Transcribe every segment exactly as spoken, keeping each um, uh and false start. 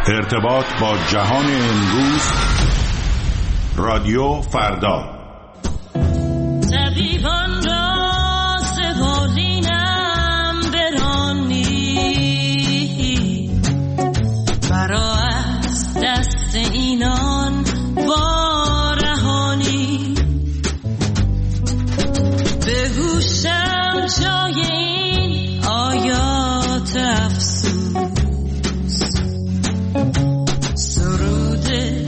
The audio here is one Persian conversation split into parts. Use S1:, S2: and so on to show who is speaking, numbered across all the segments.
S1: ارتباط با جهان امروز، رادیو فردا.
S2: طبیبان را سپردینم برانی، مرا از دست اینان وارهانی. بگوشم جای این آیات افسوس، سرود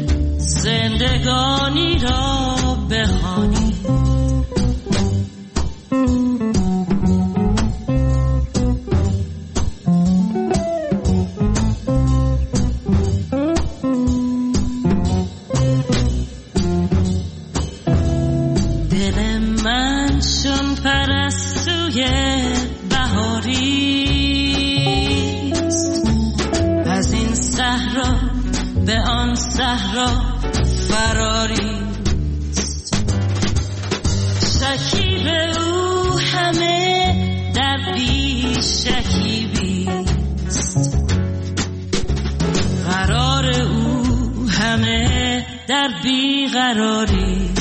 S2: زندگانی را بخوانی. دل من چون پرستوی بهاریست، از این صحرا به آن صحرا فراریست. شکیب او همه در بی شکیبیست، قرار او همه در بی قراریست.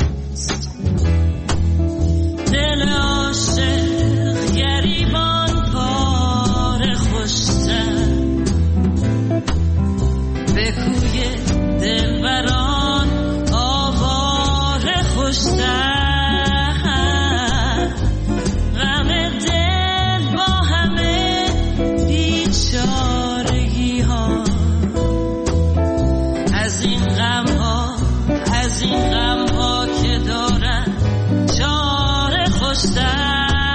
S2: دل عاشق گریبان پاره خوشتر، به کوی دلبران آواره خوشتر. غم دل با همه بیچارگی ها، از این غم ها از این غم ها که دارن چاره خوشتر.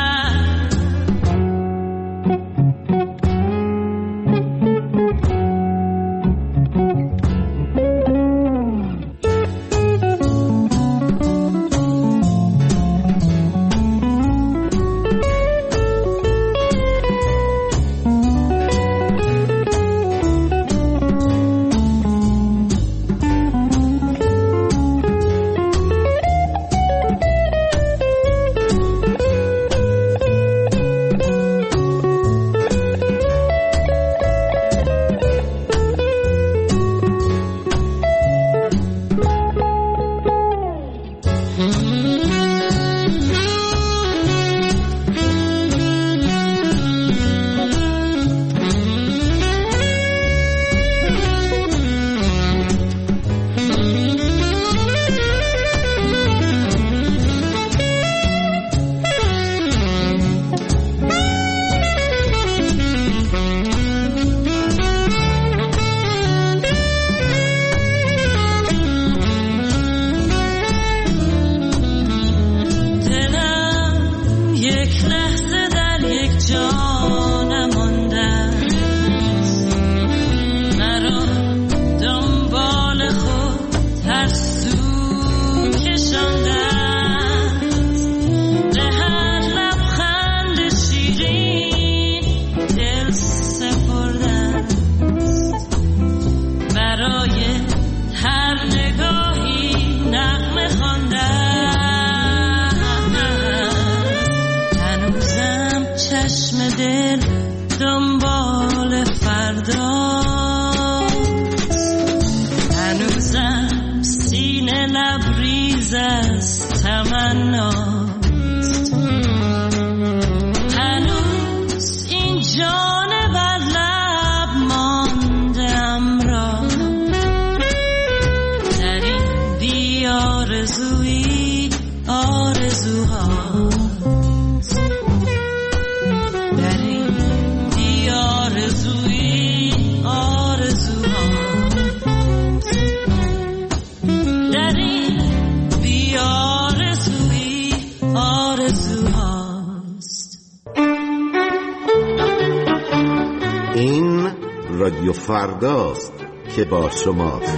S3: رادیو فرداست که با شماست.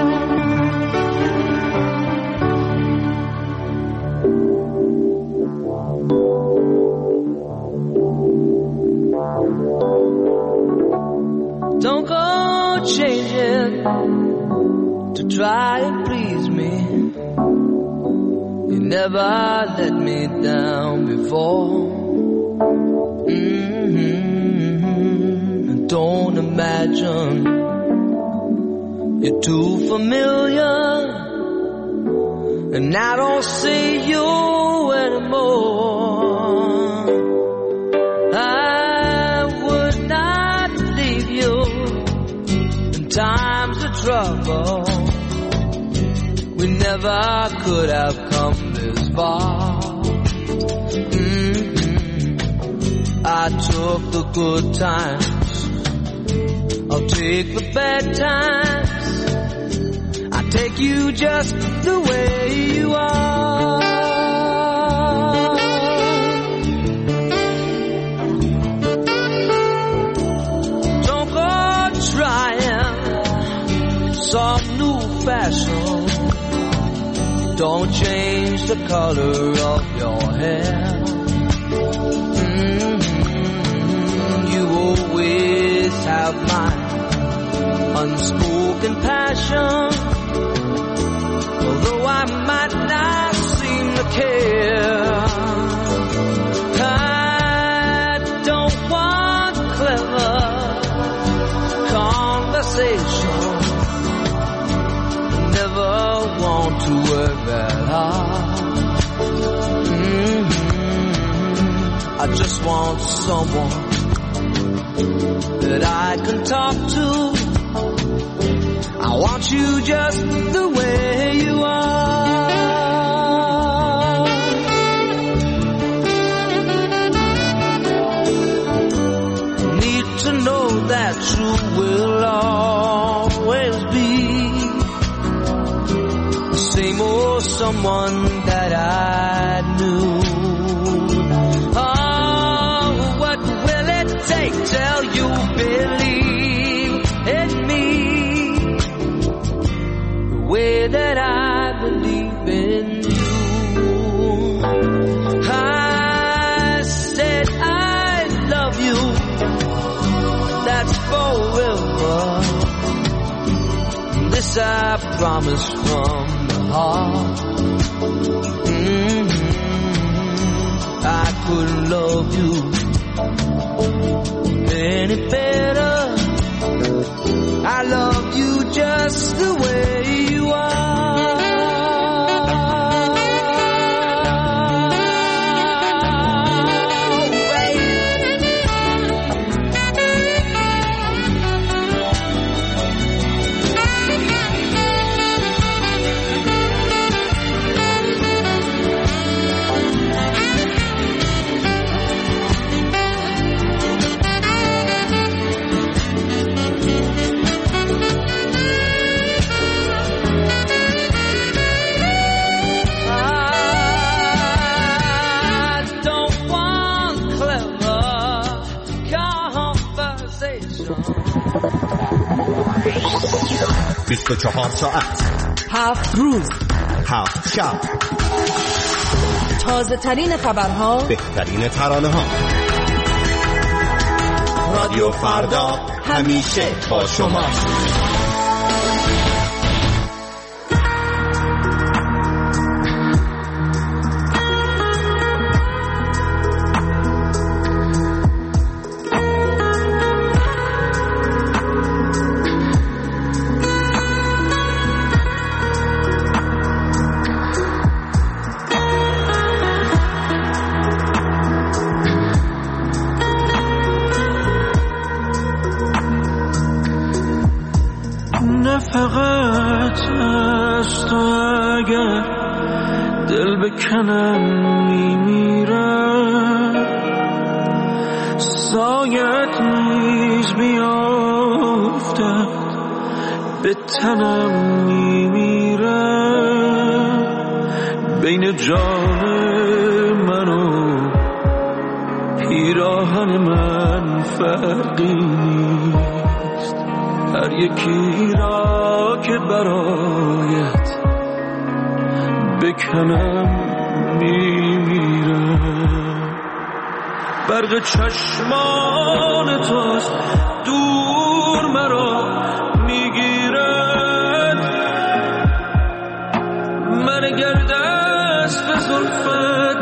S4: Don't go changing to try and please me. You never let me down before. Mm-hmm. Don't imagine You're too familiar, and I don't see you anymore. I would not leave you in times of trouble. We never could have come this far. Mm-hmm. I took the good times, I'll take the bad times. I take you just the way you are. Don't go trying some new fashion. Don't change the color of your hair. Mm-hmm. You always have my unspoken passion. Although I might not seem to care, I don't want clever conversation. Never want to work that hard. Mm-hmm. I just want someone that I can talk to. I want you just the way you are. Need to know that you will always be the same old someone that I knew. Oh, what will it take till you believe in me the way that I believe in you? I said I love you, that's forever. This I promise from the heart. Mm-hmm. I couldn't love you any better. I love you just the way you are.
S3: بیست و چهار ساعت،
S5: هفت روز،
S3: هفت شب،
S5: تازه ترین خبرها،
S3: بهترین ترانه ها. رادیو فردا همیشه با شما.
S6: فقط از تو اگر دل بکنم میمیرم، سایت نیز بیافتد به تنم میمیرم. بین جان من و پیراهن من فرقی نیست، هر یکی را که برایت بکنم میمیرم. برق چشمان توست دور مرا میگیرد، من اگر دست به زلفت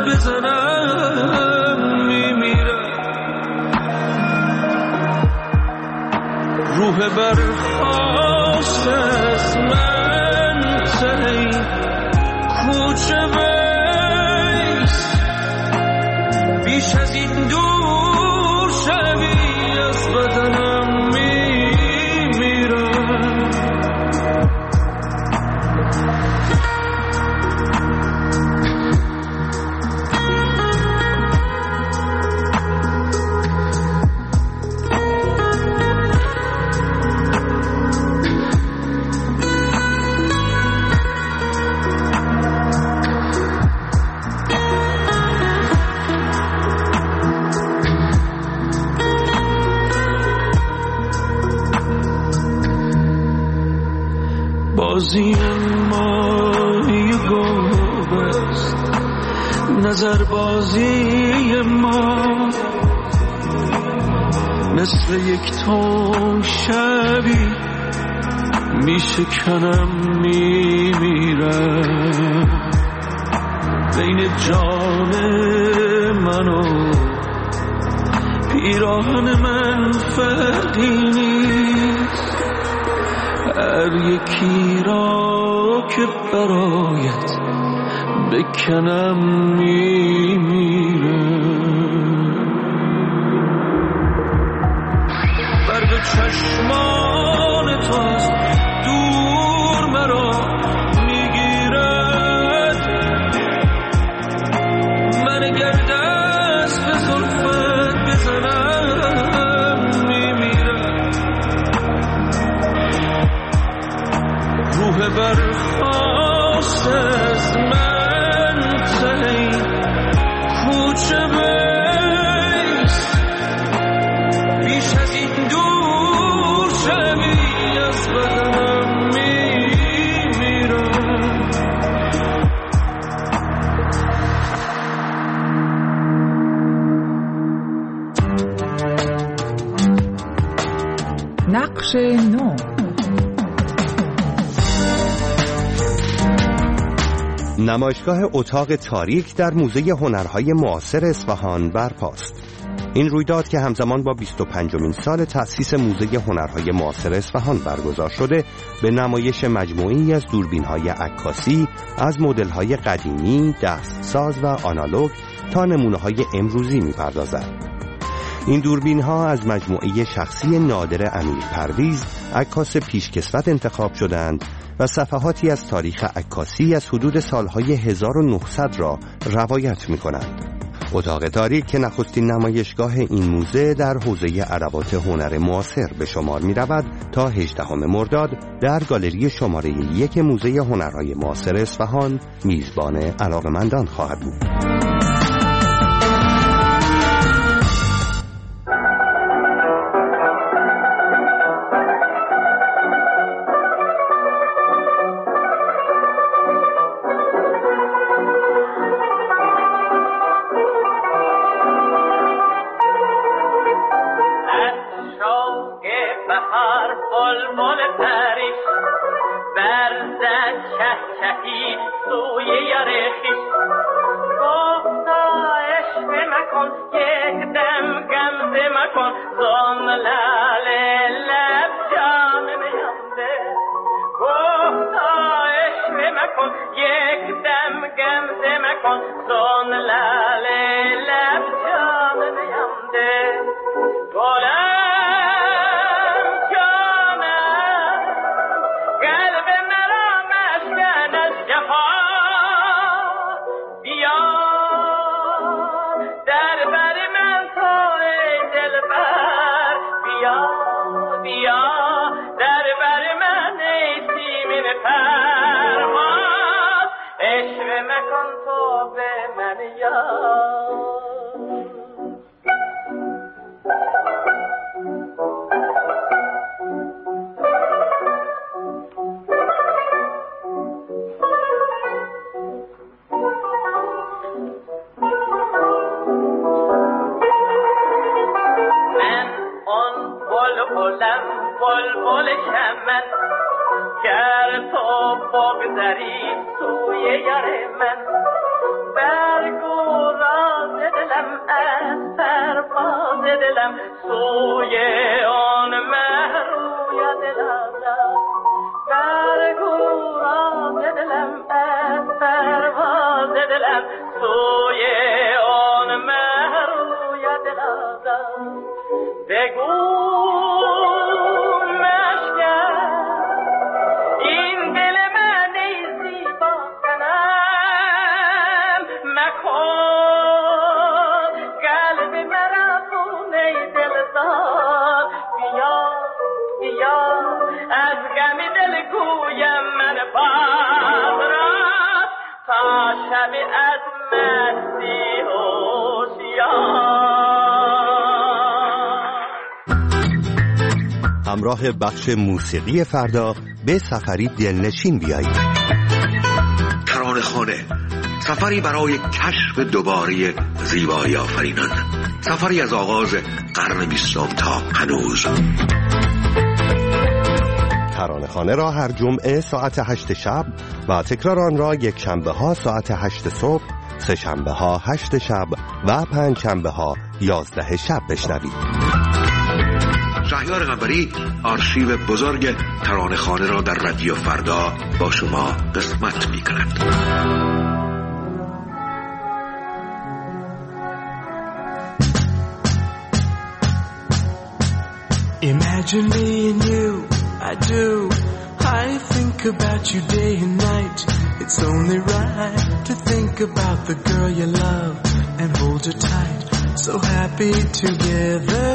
S6: بزنم میمیرم. روح برخواست از من سهی کوچه بیست بیش از این دور شوی از بدنم میمیرم بازی ماهی گربه است نظر بازی ما مثل یک تون شبی میشکنم میمیرم بین جان من و پیراهن من فرقی نیست هر یکی را که برایت بکنم میمیرم برق چشمان تاست دور مرا میگیرد من گرد دست به زلفت بزنم میمیرم روح برخواست از من سهی کوچه بیست بیش از این دور شوی از بدنم میمیرم
S5: نقش نو.
S7: نمایشگاه اتاق تاریک در موزه هنرهای معاصر اصفهان برپاست. این رویداد که همزمان با بیست و پنجمین سال تأسیس موزه هنرهای معاصر اصفهان برگزار شده، به نمایش مجموعی از دوربین‌های عکاسی از مدل‌های قدیمی، دستساز و آنالوگ تا نمونه‌های امروزی می‌پردازد. این دوربین‌ها از مجموعه شخصی نادر امیر پرویز، عکاس پیشکسوت انتخاب شدند و صفحاتی از تاریخ عکاسی از حدود سالهای هزار و نهصد را روایت می‌کنند. اتاق تاریک که نخستین نمایشگاه این موزه در حوزه ادوات هنر معاصر به شمار می‌رود تا هجدهم مرداد در گالری شماره یک موزه هنرهای معاصر اصفهان میزبان علاقه‌مندان خواهد بود.
S8: سوی آن محروم
S2: بیا از غم دل گویم من باز را تا شب از مستی هوشیار.
S7: همراه بخش موسیقی فردا به سفری دلنشین بیایید.
S8: ترانه‌خانه، سفری برای کشف دوباره زیبایی آفرینان، سفری از آغاز قرن بیستم تا هنوز.
S7: ترانه‌خانه را هر جمعه ساعت هشت شب و تکرار آن را یک شنبه ها ساعت هشت صبح، سه شنبه ها هشت شب و پنج شنبه ها یازده شب بشنوید.
S8: شهریار قنبری آرشیو بزرگ ترانه‌خانه را در رادیو فردا با شما قسمت می‌کند.
S9: Imagine me and you, I do. I think about you day and night. It's only right to think about the girl you love and hold her tight. So happy together.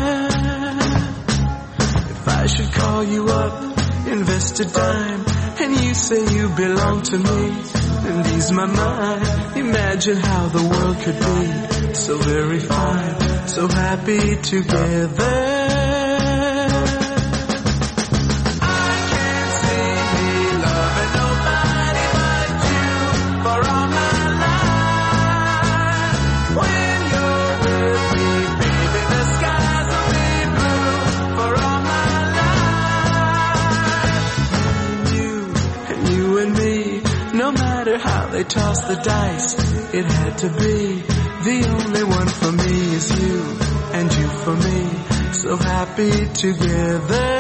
S9: If I should call you up, invest a dime, and you say you belong to me, and ease my mind. Imagine how the world could be so very fine, so happy together. They tossed the dice, it had to be. The only one for me is you, and you for me, so happy together.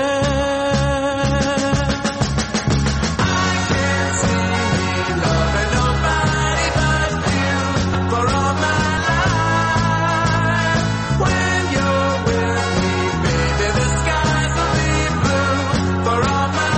S9: I can't see me loving nobody but you for all my life. When you're with me, baby, the skies will be blue for all my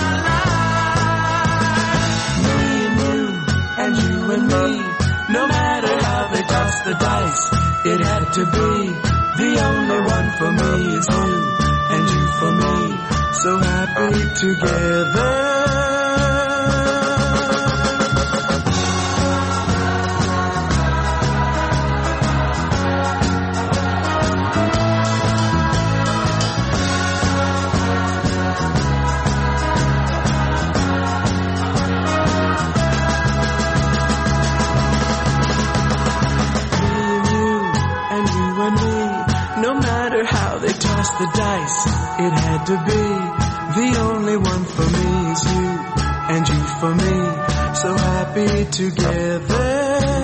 S9: life. Me and you, and you and me, no matter how they toss the dice, it had to be. The only one for me is you, and you for me, so happy together. The dice, it had to be. The only one for me is you, and you for me, so happy together,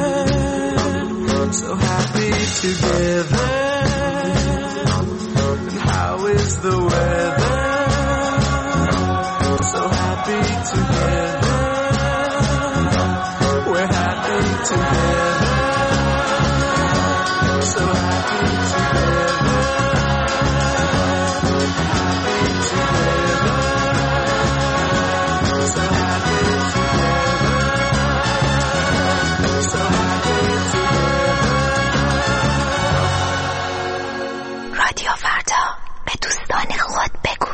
S9: so happy together. And how is the weather? So happy together, we're happy together, so happy together.
S10: رادیو فردا به دوستان خود بگو.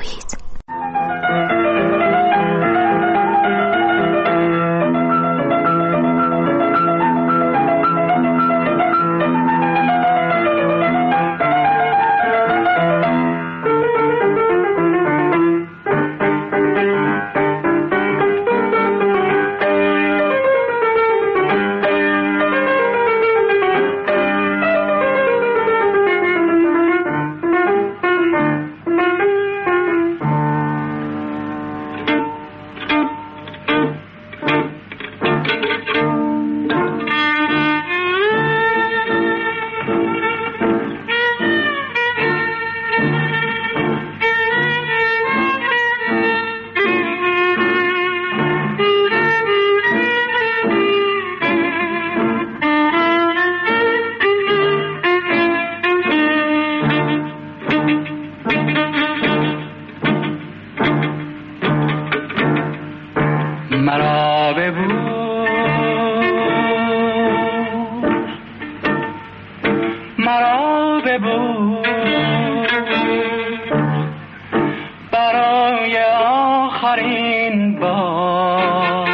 S10: آخرین بار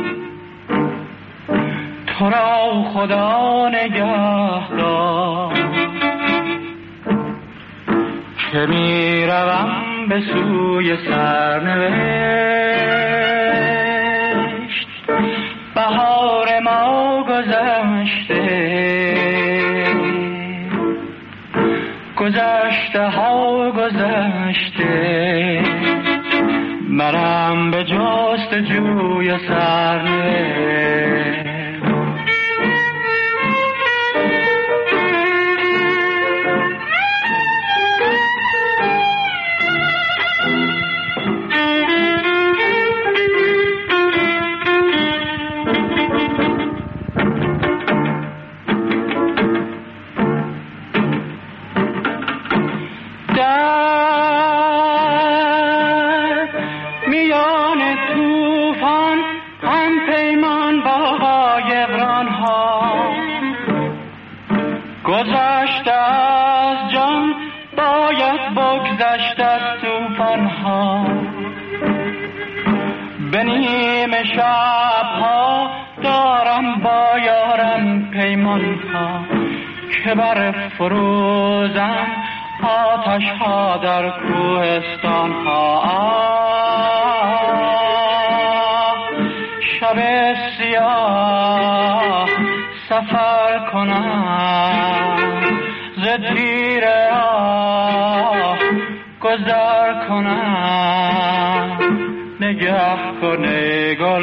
S10: تو را خدا نگهدار که می روم به سوی سرنوشت. بهار ما گذشته، گذشته ها گذشته، منم به جست جوی سرنوشت. گذشته از جان باید بگذشت از توفان ها، به نیمه شبها دارم با یارم پیمان ها که بر فروزم آتش ها در کوهستان ها. شب سیاه سفر کنم ز تیر آه گذر کنم، نگه کنه گل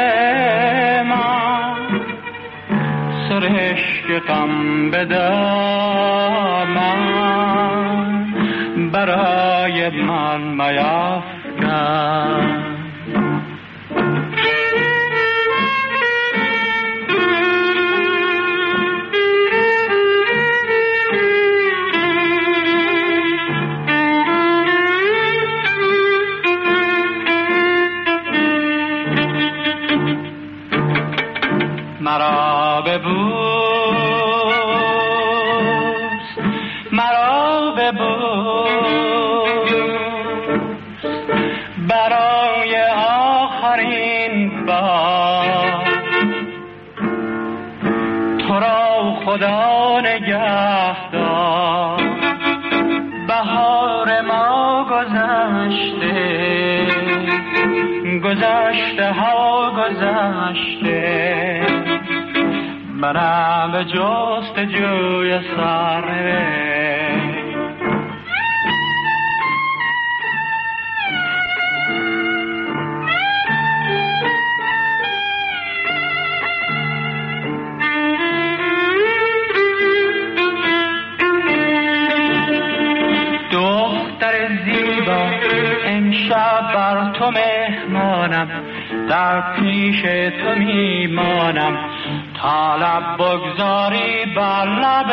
S10: من سرشک غم بدامن برای من میفکن. مرا ببوس، مرا ببوس برای آخرین بار، تو را خدا نگهدار. بهار ما گذشته، گذشته ها گذشته، منم به جست جوی سرنوشت. دختر زیبا امشب بر تو مهمانم، در پیش تو میمانم تا لب بگذاری بر لب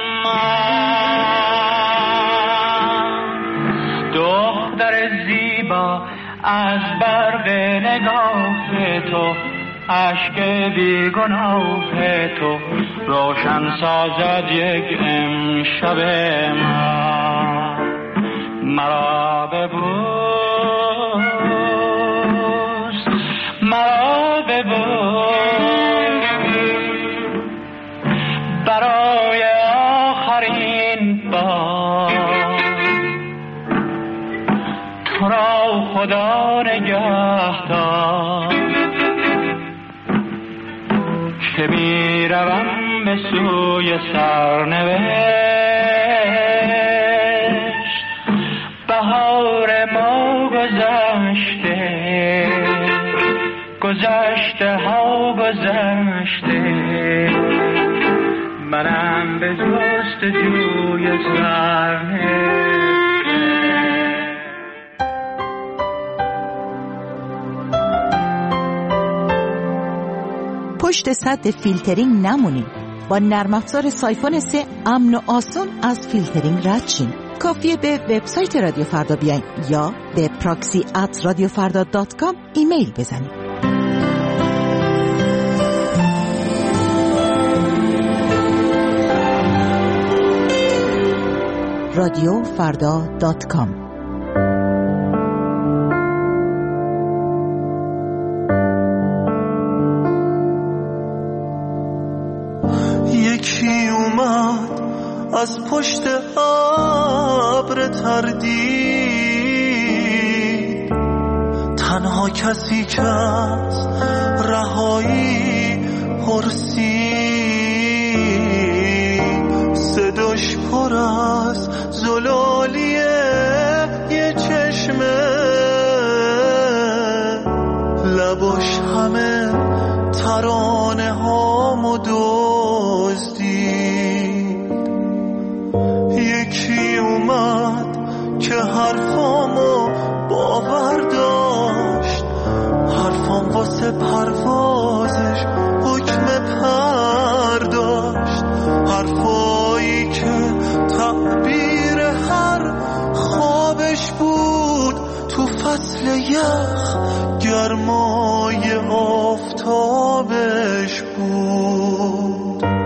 S10: من. دختر زیبا از برق نگاه تو، عشق بیگناه تو روشن سازد یک امشب من. مرا ببوس، مرا ببوس برای آخرین بار، تو را خدا نگهدار که می روم به سوی سرنوشت. بهار ما گذشته، گذشته ها گذشته، منم به جست جوی سرنوشت.
S11: پشت سد فیلترینگ نمونید. با نرم افزار سایفون سه امن و آسان از فیلترینگ رد شین. کافیه به وبسایت رادیو فردا بیاین یا به پراکسی ات رادیو فردا دات کام ایمیل بزنید. رادیو فردا دات کام
S12: تردید، تنها کسی که از رهایی پرسید، صداش پر از زلالیه یه چشمه، لباش همه ترانه هامو دزدید. یکی اومد که حرفامو باور داشت، حرفام واسه پروازش حکم پر داشت، حرفایی که تعبیر هر خوابش بود، تو فصل یخ گرمای آفتابش بود.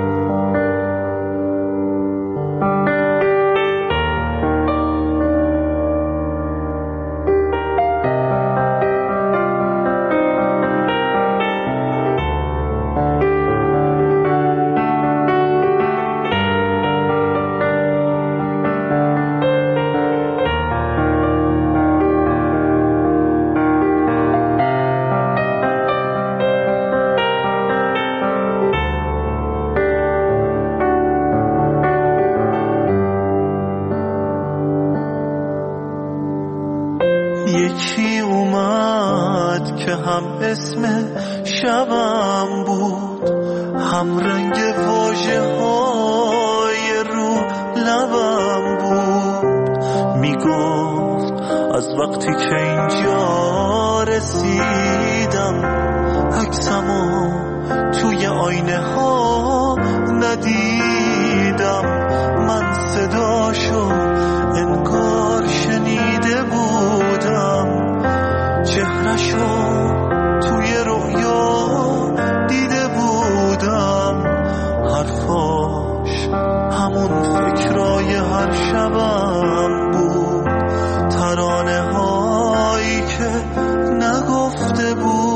S12: یکی اومد که هم اسم شبم بود، هم رنگ واژه های رو لبم بود. میگفت از وقتی که اینجا رسیدم، عکسمو توی آینه ها ندیدم. من صداشو انگار شنیده بودم، چهرشو توی رویا دیده بودم. حرفاش همون فکرای هر شبم بود، ترانه هایی که نگفته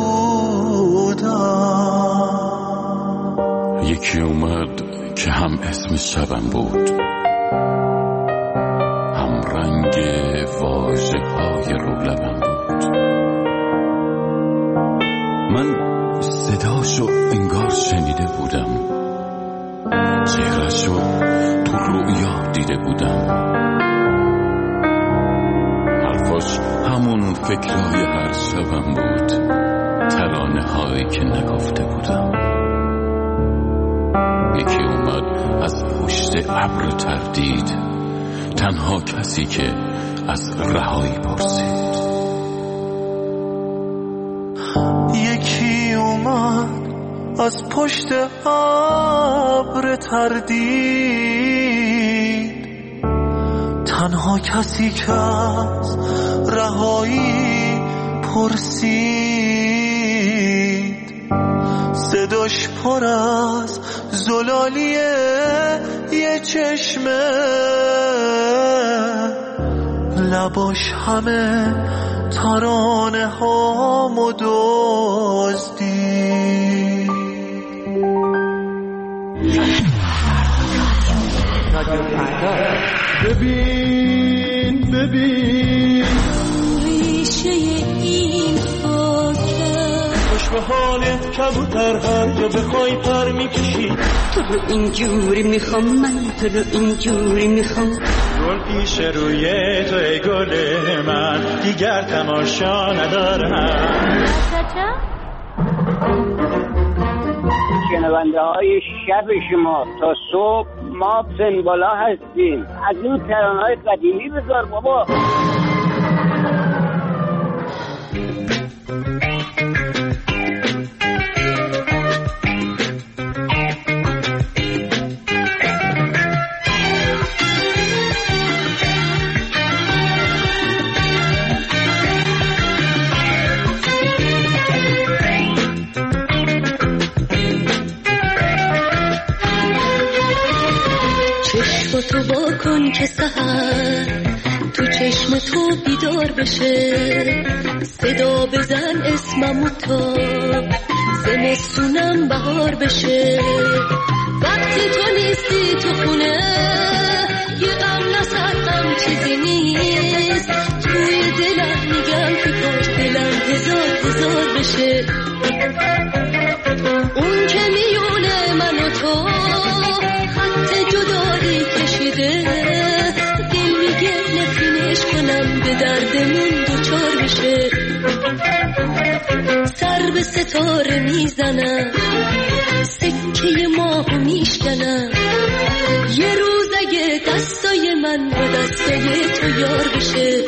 S12: بودم.
S1: یکی اومد که هم اسم شبم بود، هم رنگ واژه های رو لبم بود. من صداشو انگار شنیده بودم، چهرشو تو رویا دیده بودم. حرفاش همون فکرهای هر شبم بود، ترانه هایی که نگفته بودم. یکی اومد از پشت ابر تردید، تنها کسی که از رهایی پرسید.
S12: یکی اومد از پشت ابر تردید، تنها کسی که از رهایی پرسید. صداش پر از زلالیه یه چشمه، لباش همه ترانه هامو دزدید. ببین ببین
S2: ریشه این خاکه،
S12: خوش به حالت کبوتر هر جا بخوای پر میکشی.
S2: تو رو اینجوری میخوام، من تو رو اینجوری میخوام.
S10: گل پیش روی تو ای گل من، دیگر تماشا ندارم.
S13: شنونده های شب شما تا صبح ما سنبالا هستیم. از این ترانه های قدیمی بذار بابا.
S2: تو با کن که سحر تو چشم تو بیدار بشه، صدا بزن اسممو تا زمستونم بهار بشه. وقتی تو نیستی تو خونه، یه غم نسر غم چیزی نیست. توی دلم میگم که کاش دلم هزار هزار بشه. اون که میونه من و تو خط جدایی کشیده، دل میگه نفرینش کنم به دردمون دوچار بشه. سر به ستاره میزنم، سکه ماه میشکنم، یه روز اگه دستای من با دستای تو یار بشه.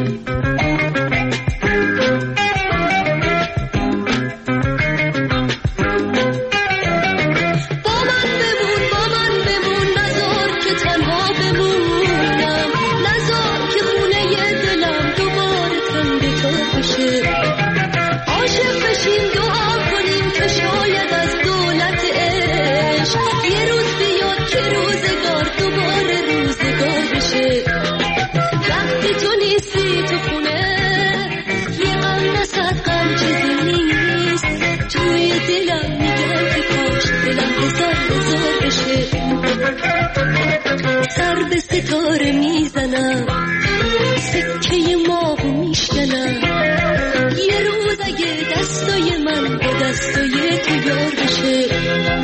S2: سر به ستاره میزنم، سکه ماه میشکنم، یه روز اگه دستای من با دستای تو یار بشه.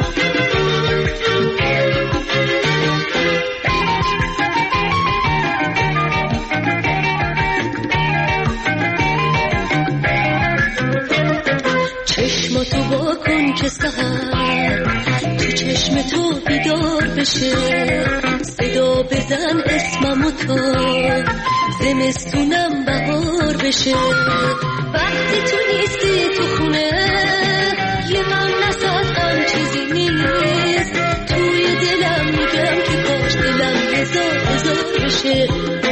S2: چشماتو با کن که سحر تو چشم تو بیدار بشه. صدا بزن اسممو تا زمستونم بهار بشه. وقتی تو نیستی تو خونه یه غم نساد غم چیزی نیست. توی دلم میگم که کاش دلم هزار هزار بشه.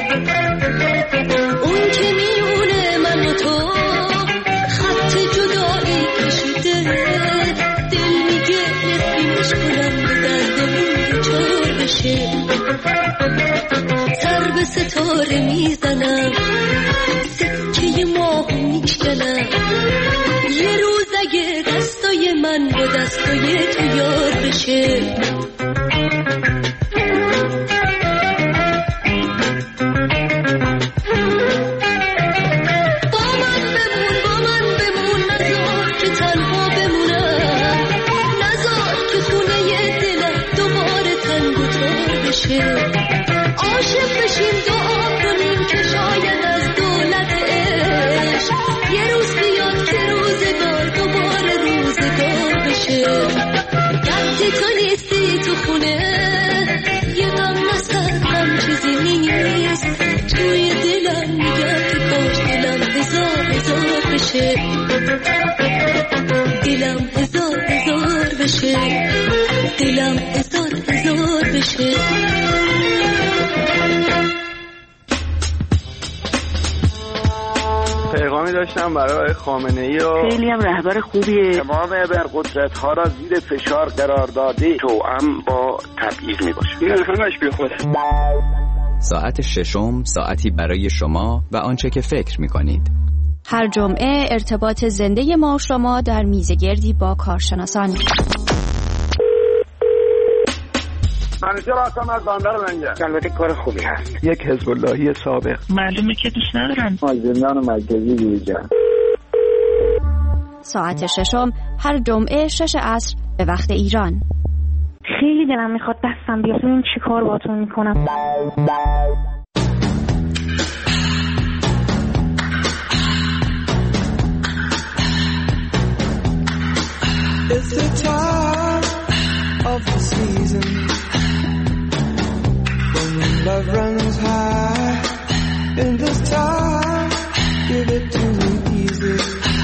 S2: اون که میونه من و تو خط جدایی کشیده، دل میگه نفرینش کنم به دردمون دوچار بشه. سر به ستاره میزنم، سکه ماه میشکنم، یه روز اگه دستای من با دستای تو یار بشه. عاشق بشیم دعا کنیم که شاید از دولت عشق یه روز بیاد که روزگار دوباره روزگار بشه. وقتی تو نیستی تو خونه یه غم نسد غم چیزی نیست. توی دلم میگم که کاش دلم هزار هزار بشه. دلم هزار هزار بشه. دلم هزار هزار بشه.
S14: پیغامی داشتم برای خامنه‌ای و
S15: خیلی هم رهبر خوبیه.
S14: تمام ابرقدرت‌ها را زیر فشار قرار داده، توأم با تبعیض میباشه. این همش بی خوده.
S16: ساعت ششم، ساعتی برای شما و آنچه که فکر میکنید.
S17: هر جمعه ارتباط زنده ما و شما در میزگردی با کارشناسان.
S14: منیجر آسان از باندر لنگه. البته کار خوبی هست. یک حزب اللهی سابق.
S15: معلومه که دوست ندارن.
S14: زندان مرکزی دیجا.
S17: ساعت ششم هر جمعه شش عصر به وقت ایران.
S15: خیلی دلم میخواد دستم بیاد ببین چی کار باتون میکنم.
S9: It's the time of the season when love runs high. In this time, give it to me easy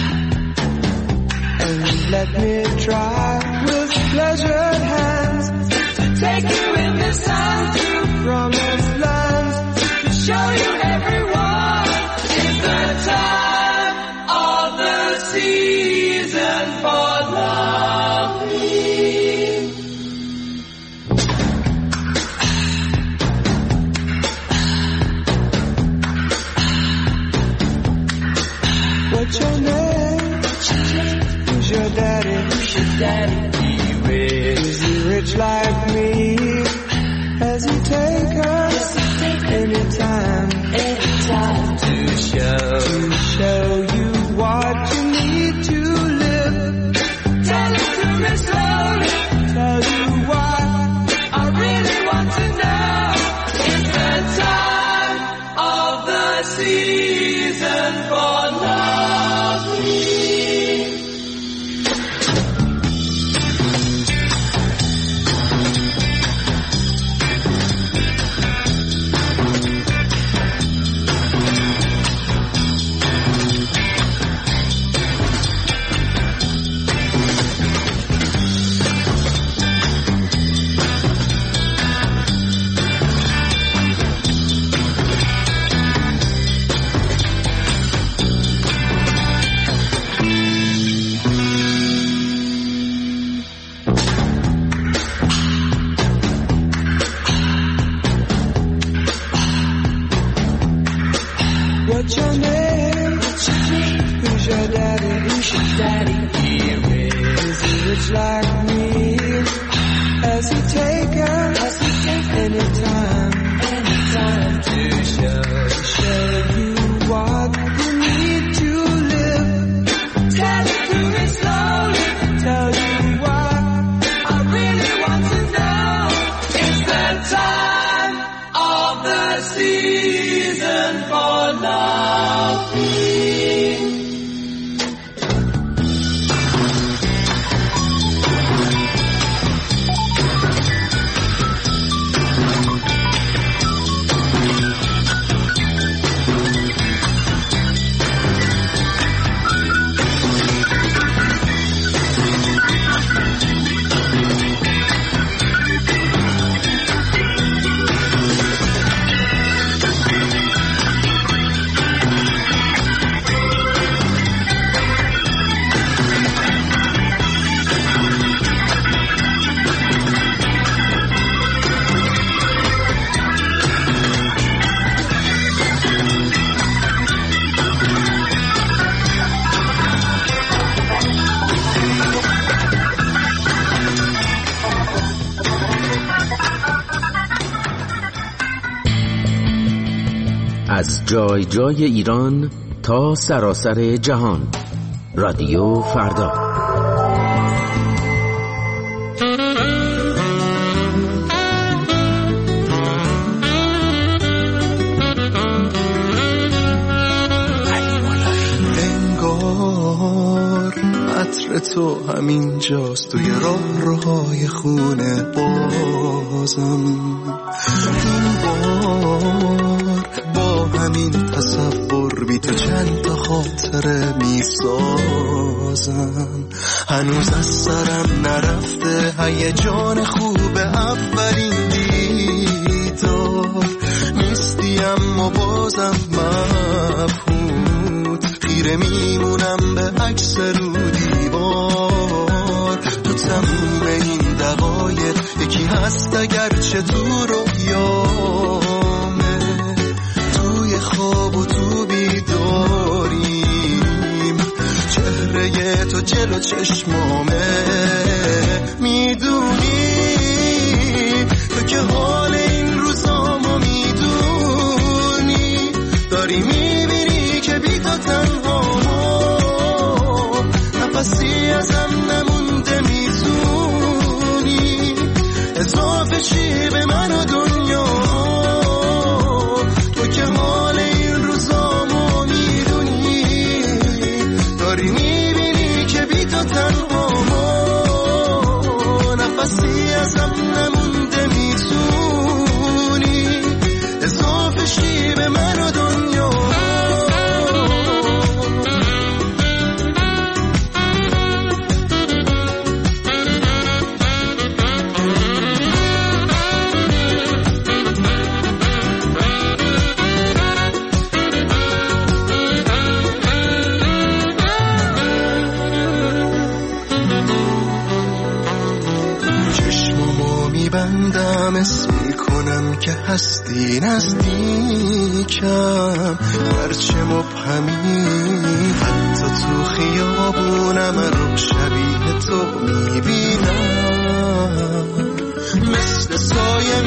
S9: and let me try with pleasured hands to take you in this time to promised lands, to show you everyone. It's the time of the season for loving. What's your name? Who's your daddy? Who's your daddy? He rich. Is he rich like me? Has he take us anytime?
S4: show you what you need to live. Tell it to me slowly. Tell you what I really want to know. It's the time of the season for loving. What's your name? Who's your daddy? Who's your daddy? Here is he looks like me. Has he taken? Has he taken any time? Any time to show show you what you need to live? Tell it to me slowly. Tell you what I really want to know. It's the time of the season for loving.
S18: از جای جای ایران تا سراسر جهان. رادیو فردا.
S19: انگار عطر تو همین جاست توی راه راهای خونه بازم. این بار با همین تصور بی تو چند تا خاطره می سازم. هنوز از سرم نرفته هیجان خوب اولین دیدار. نیستی اما بازم مبهوت خیره میمونم به عکس رو دیوار. تو تموم این دقایق یکی هست اگرچه تو رویامه. توی خواب و تو بیداریم چهره تو جلو چشمامه. میدونی تو که حال این روزامو میدونی. داری میبینی که بی تو تنهامو نفسی ازم نمونده. میزونی اضافه چی به من و دنیا. تو که حال این روزامو میدونی. داری میبینی که بی تو تنهامو نفسی ازم نمونده. میزونی اضافه چی به من و دنیا. بندم اسم میکنم که هستی نزدیکم. هرچه مبهمی حتی تو خیابونم رو شبیه تو میبینم. مثل سایه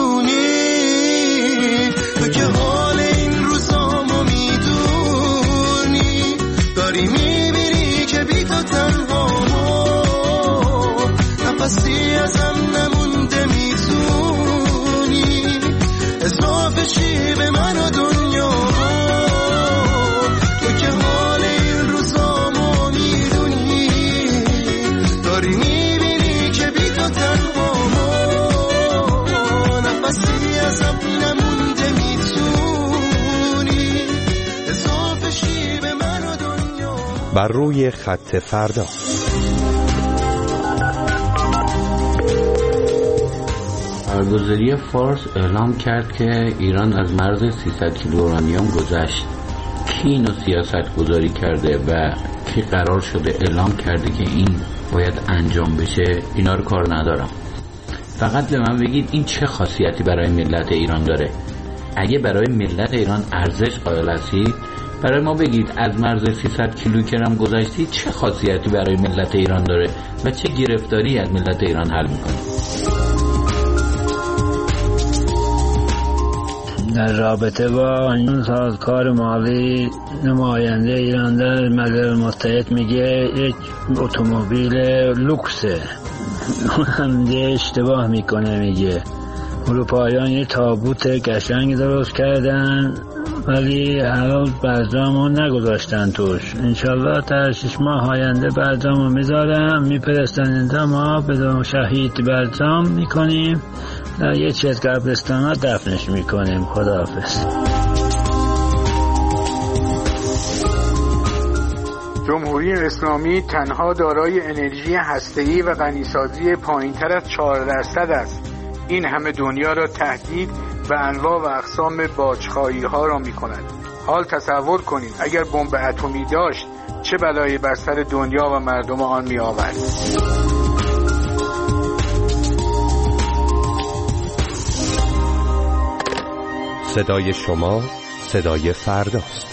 S19: میمیدونی تو که حال این روزامو میدونی. داری میبینی که بی تو تنها نفسی ازم نمونده، میتونی اضافه شی به من و دنیا، تو که حال این روزامو میدونی، داری میبینی که بی تو تنها نفسی ازم نمونده، میتونی اضافه شی به من و دنیا.
S7: بر روی خط فردا.
S20: خبرگزاری فارس اعلام کرد که ایران از مرز سیصد کیلو اورانیوم گذشت. کی اینو سیاست گذاری کرده و کی قرار شده اعلام کرده که این باید انجام بشه؟ اینا رو کار ندارم. فقط به من بگید این چه خاصیتی برای ملت ایران داره؟ اگه برای ملت ایران ارزش قائل هستید، برای ما بگید از مرز سیصد کیلوگرم گذشتی چه خاصیتی برای ملت ایران داره و چه گرفتاری از ملت ایران حل میکنه.
S21: در رابطه با این سازوکار مالی، نماینده ایران در ملل متحد میگه یک اتومبیل لوکسه. هم اشتباه میکنه، میگه اروپاییان یه تابوت قشنگ درست کردن ولی حالا برجامو نگذاشتن توش. انشالله تا شش ماه آینده برجامو میذارم میپرستن اینجا، ما بدون شهید برجام میکنیم، یه چیز از قبرستان ها دفنش میکنیم. خداحافظ.
S22: جمهوری اسلامی تنها دارای انرژی هسته‌ای و غنیسازی پایین‌تر از چهار درصد است. این همه دنیا را تهدید و انواع و اقسام باجخواهی‌ها را می‌کند. حال تصور کنید اگر بمب اتمی داشت چه بلایی بر سر دنیا و مردم آن می‌آورد.
S7: صدای شما صدای فرداست.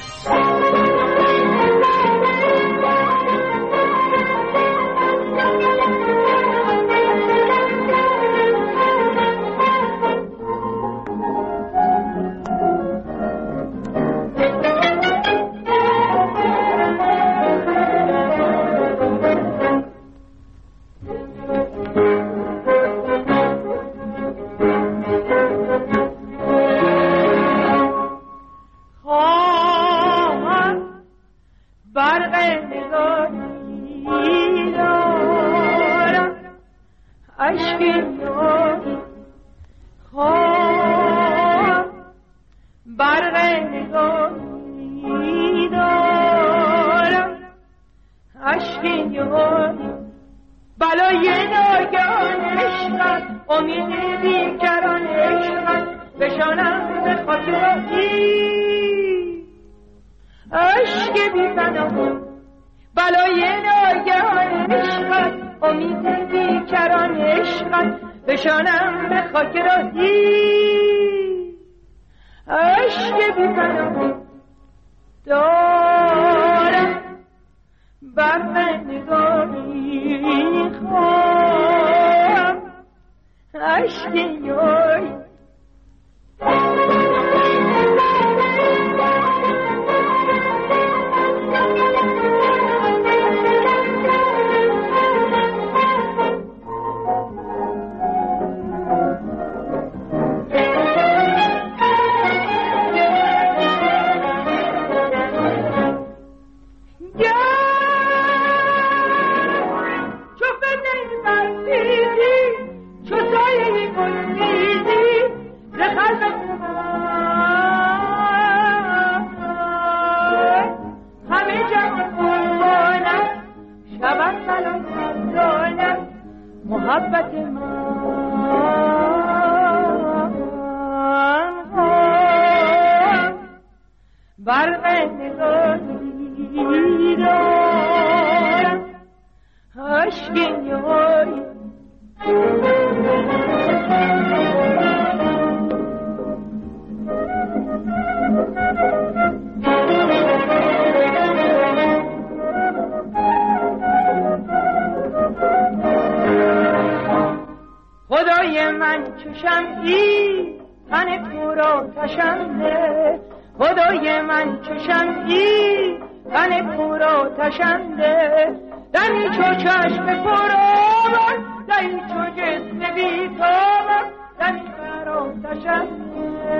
S3: آتشنده دمی چو چشم پرآبان دمی چو جسم بیتابان دمی بر آتشنده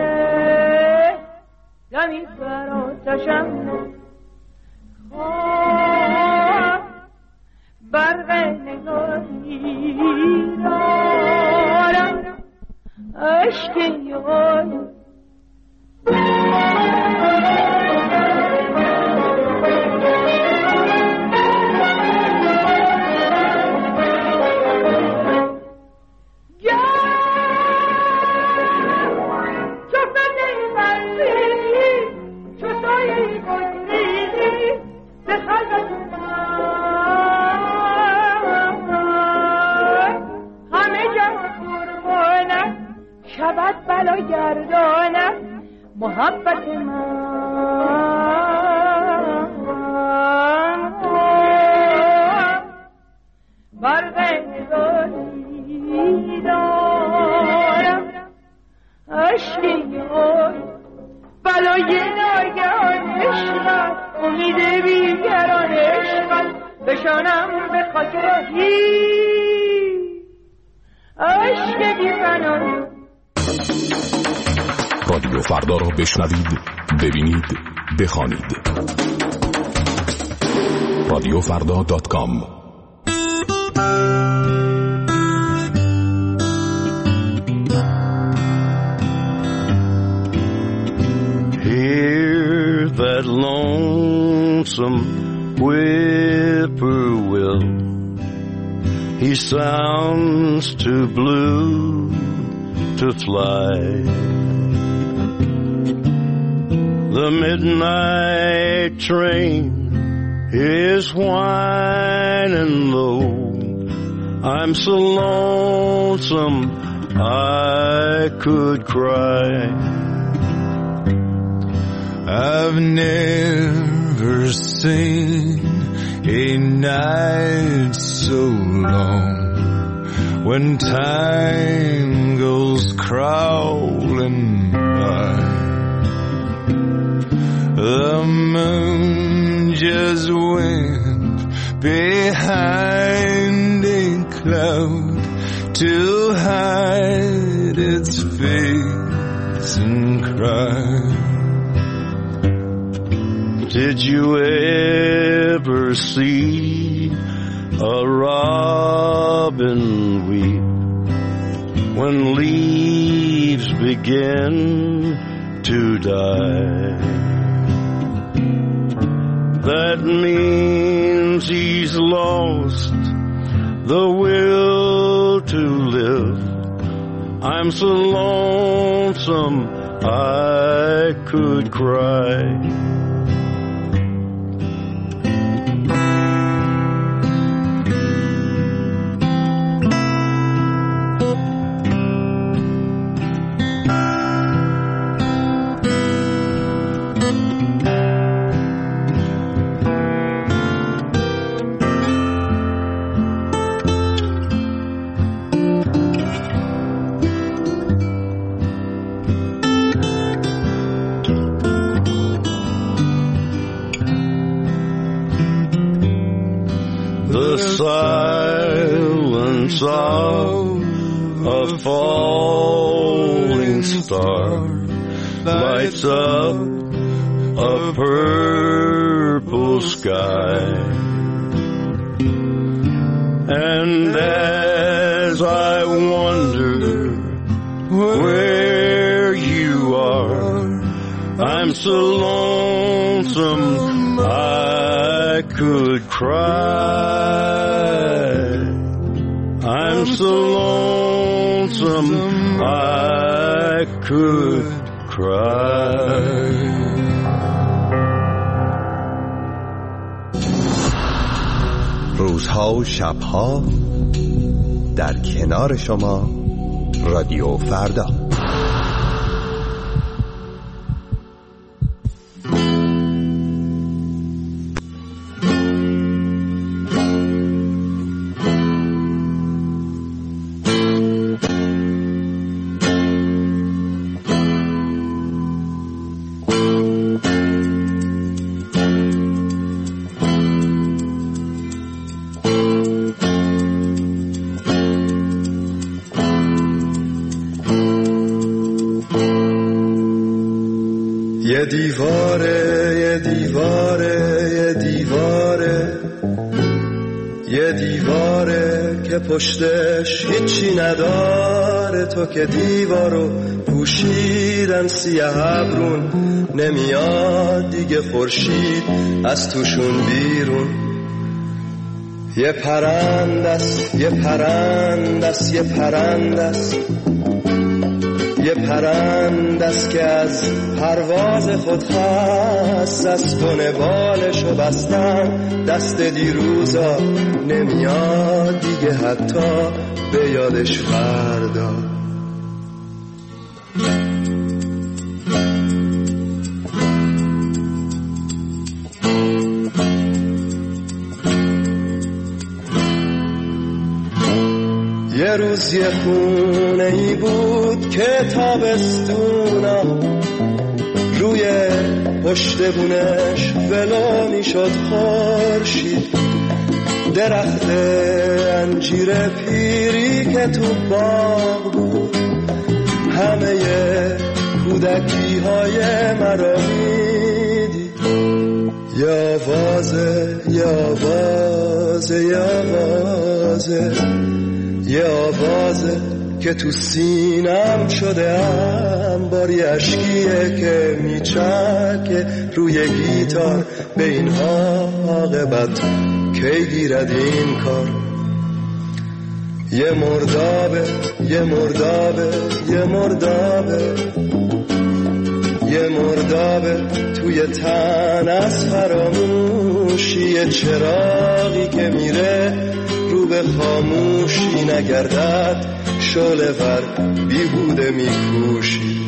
S3: دمی بر آتشنده خواه برق نگاهی دارم عشق یاری شبت بلا گردانم محبت من برق نگاهی دارم عشق یاری بلای ناگهان عشقت امید بیگران عشقت بشانم به خاک راهی عشق بی فنا.
S1: رادیو فردا را بشنوید، ببینید، بخوانید. رادیو فردا دات کام.
S19: Hear that lonesome whippoorwill. He sounds too blue to fly. The midnight train is whining low. I'm so lonesome I could cry.
S9: I've never seen a night so long when time goes crawling by. The moon just went behind a cloud to hide its face and cry. Did you ever see a robin weep when leaves begin to die? That means he's lost the will to live. I'm so lonesome I could cry. Silence of a falling star lights up a purple sky. And as I wonder where you are, I'm so lonesome I could cry. I'm so lonesome I could cry.
S7: روزها و شبها در کنار شما رادیو فردا.
S19: دیواره یه دیواره یه دیواره یه دیواره که پشتش هیچی نداره، تو که دیوارو پوشیدن سیاه ابرون، نمیاد دیگه خورشید از توشون بیرون. یه پرندست یه پرندست یه پرندست یه پرندست که از پرواز خود خست، از کنه بالشو بستن دست دیروزا، نمیاد دیگه حتی به یادش فردا. یه روز یه خونه ای بود که تابستونا روی پشت بونش ولو میشد خورشید، درخت انجیر پیری که تو باغ بود همه کودکی های مرا میدید. یه آوازه یه آوازه یه آوازه یه آوازه که تو سینم شده انباری، اشکیه که میچکه روی گیتار، به این عاقبت کی گیرد این کار. یه مردابه یه مردابه یه مردابه یه مردابه توی تن از فراموشی، یه چراغی که میره رو به خاموشی، نگردد شعله ور بیهوده میکوشی.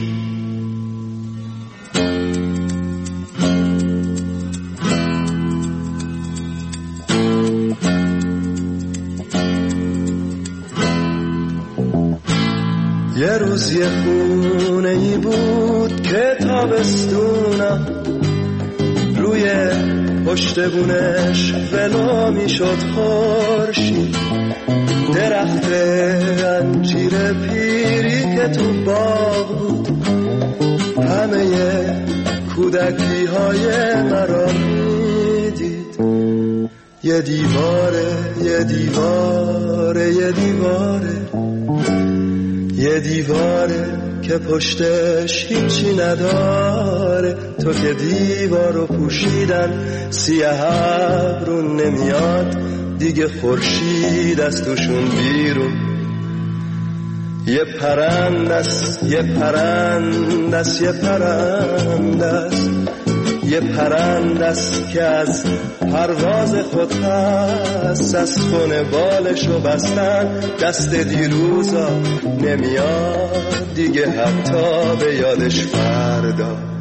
S19: یه روز یه خونه ای بود که تابستونا روی پشت بونش ولو میشد خورشید، درخت انجیر پیری که تو باغ بود همه کودکی های مرا میدید. یه دیواره یه دیواره یه دیواره یه دیواره که پشتش هیچی نداره، تو که دیوارو پوشیدن سیاه ابرون، نمیاد دیگه خورشید از توشون بیرون. یه پرندست یه پرندست یه پرندست یه پرندست که از پرواز خود هست، از خونه بالشو بستن دست دیروزا، نمیاد دیگه حتی به یادش فردا.